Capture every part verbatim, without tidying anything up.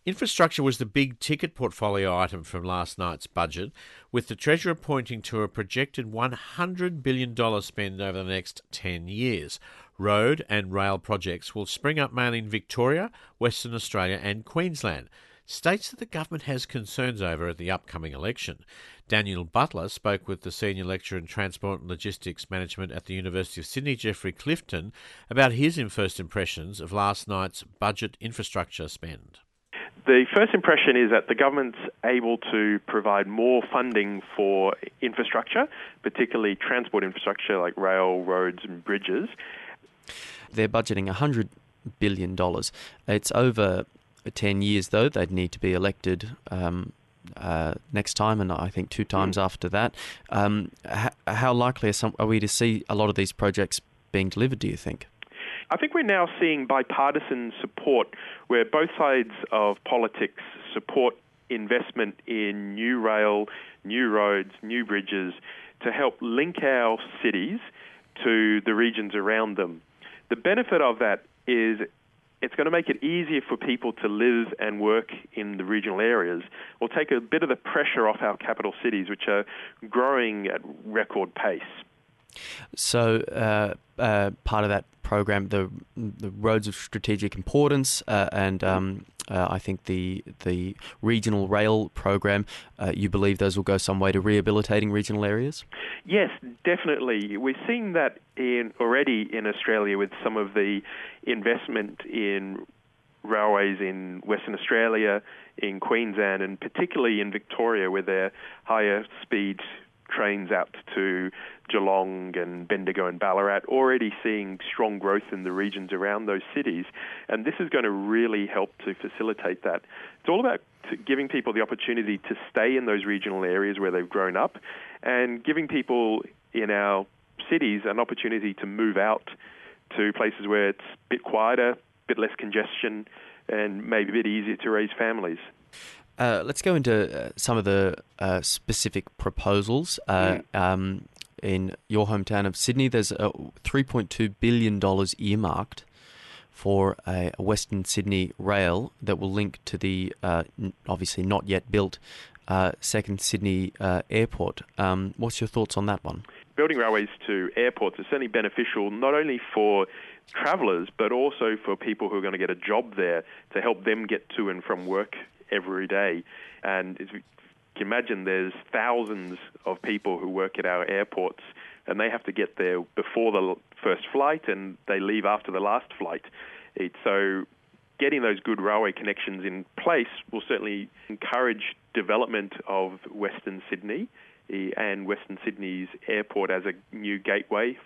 Infrastructure was the big ticket portfolio item from last night's budget, with the Treasurer pointing to a projected one hundred billion dollars spend over the next ten years. Road and rail projects will spring up mainly in Victoria, Western Australia and Queensland, states that the government has concerns over at the upcoming election. Daniel Butler spoke with the Senior Lecturer in Transport and Logistics Management at the University of Sydney, Geoffrey Clifton, about his first impressions of last night's budget infrastructure spend. The first impression is that the government's able to provide more funding for infrastructure, particularly transport infrastructure like rail, roads and bridges. They're budgeting one hundred billion dollars. It's over ten years, though. They'd need to be elected um, uh, next time, and I think two times mm. after that. Um, h- how likely are, some, are we to see a lot of these projects being delivered, do you think? I think we're now seeing bipartisan support where both sides of politics support investment in new rail, new roads, new bridges to help link our cities to the regions around them. The benefit of that is it's going to make it easier for people to live and work in the regional areas. We'll take a bit of the pressure off our capital cities, which are growing at record pace. So uh, uh, part of that program, the the roads of strategic importance, uh, and um, uh, I think the the regional rail program, uh, you believe those will go some way to rehabilitating regional areas? Yes, definitely. We're seeing that in already in Australia with some of the investment in railways in Western Australia, in Queensland, and particularly in Victoria, where they're higher speed trains out to Geelong and Bendigo and Ballarat, already seeing strong growth in the regions around those cities. And this is going to really help to facilitate that. It's all about giving people the opportunity to stay in those regional areas where they've grown up and giving people in our cities an opportunity to move out to places where it's a bit quieter, a bit less congestion, and maybe a bit easier to raise families. Uh, let's go into uh, some of the uh, specific proposals. Uh, mm. um, in your hometown of Sydney, there's uh, three point two billion dollars earmarked for a, a Western Sydney rail that will link to the uh, n- obviously not yet built uh, second Sydney uh, airport. Um, what's your thoughts on that one? Building railways to airports is certainly beneficial not only for travellers but also for people who are going to get a job there to help them get to and from work every day. And as you can imagine, there's thousands of people who work at our airports and they have to get there before the first flight and they leave after the last flight. It's so getting those good railway connections in place will certainly encourage development of Western Sydney and Western Sydney's airport as a new gateway.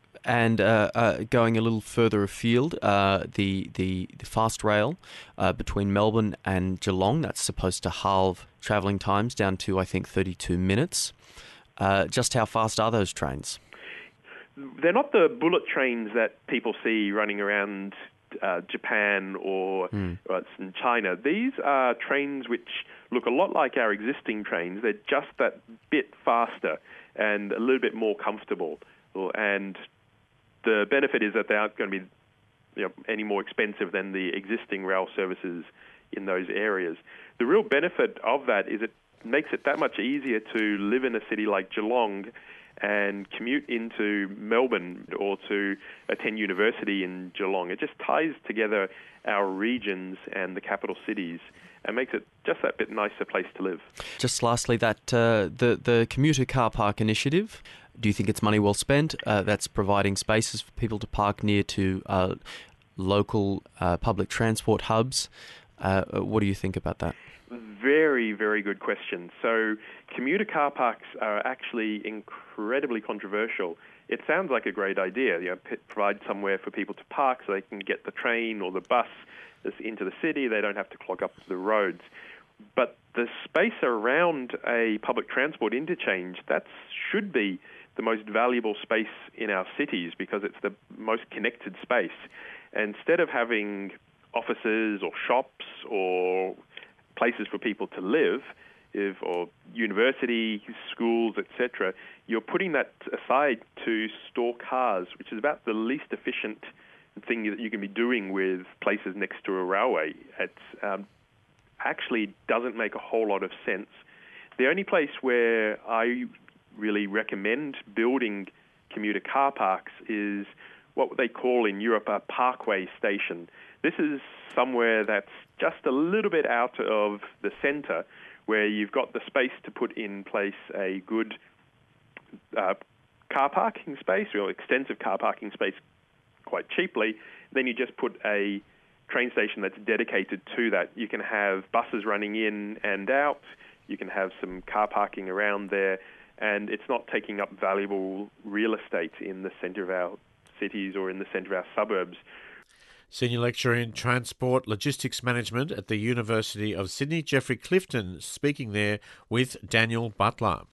And uh, uh, going a little further afield, uh, the, the the fast rail uh, between Melbourne and Geelong, that's supposed to halve travelling times down to, I think, thirty-two minutes. Uh, just how fast are those trains? They're not the bullet trains that people see running around uh, Japan or, mm. or it's in China. These are trains which look a lot like our existing trains. They're just that bit faster and a little bit more comfortable. And the benefit is that they aren't going to be you know, any more expensive than the existing rail services in those areas. The real benefit of that is it makes it that much easier to live in a city like Geelong and commute into Melbourne or to attend university in Geelong. It just ties together our regions and the capital cities and makes it just that bit nicer place to live. Just lastly, that uh, the, the commuter car park initiative, do you think it's money well spent? Uh, that's providing spaces for people to park near to uh, local uh, public transport hubs. Uh, what do you think about that? Very, very good question. So commuter car parks are actually incredibly controversial. It sounds like a great idea. You know, p- provide somewhere for people to park so they can get the train or the bus into the city. They don't have to clog up the roads. But the space around a public transport interchange, that should be the most valuable space in our cities because it's the most connected space. And instead of having offices or shops or places for people to live, if, or university, schools, et cetera, you're putting that aside to store cars, which is about the least efficient thing that you can be doing with places next to a railway. It's um, actually doesn't make a whole lot of sense. The only place where I really recommend building commuter car parks is what they call in Europe a parkway station. This is somewhere that's just a little bit out of the centre, where you've got the space to put in place a good uh, car parking space, or extensive car parking space quite cheaply. Then you just put a train station that's dedicated to that. You can have buses running in and out. You can have some car parking around there, and it's not taking up valuable real estate in the centre of our cities or in the centre of our suburbs. Senior Lecturer in Transport Logistics Management at the University of Sydney, Geoffrey Clifton, speaking there with Daniel Butler.